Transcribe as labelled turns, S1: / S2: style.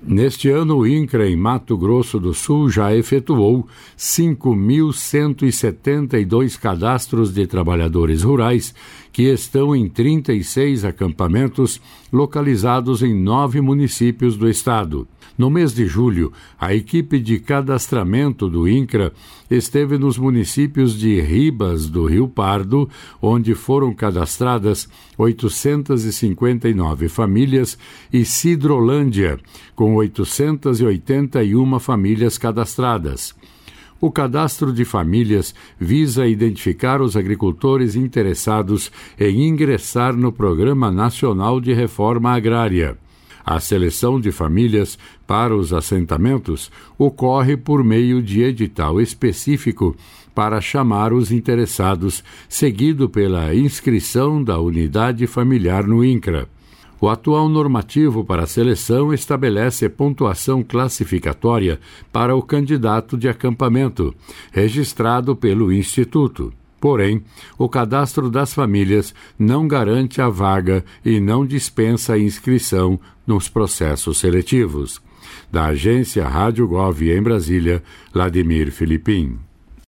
S1: Neste ano, o INCRA, em Mato Grosso do Sul, já efetuou 5.172 cadastros de trabalhadores rurais que estão em 36 acampamentos localizados em 9 municípios do estado. No mês de julho, a equipe de cadastramento do INCRA esteve nos municípios de Ribas do Rio Pardo, onde foram cadastradas 859 famílias, e Sidrolândia, com 881 famílias cadastradas. O cadastro de famílias visa identificar os agricultores interessados em ingressar no Programa Nacional de Reforma Agrária. A seleção de famílias para os assentamentos ocorre por meio de edital específico para chamar os interessados, seguido pela inscrição da unidade familiar no INCRA. O atual normativo para a seleção estabelece pontuação classificatória para o candidato de acampamento, registrado pelo Instituto. Porém, o cadastro das famílias não garante a vaga e não dispensa a inscrição nos processos seletivos. Da agência Rádio Gov em Brasília, Vladimir Filipim.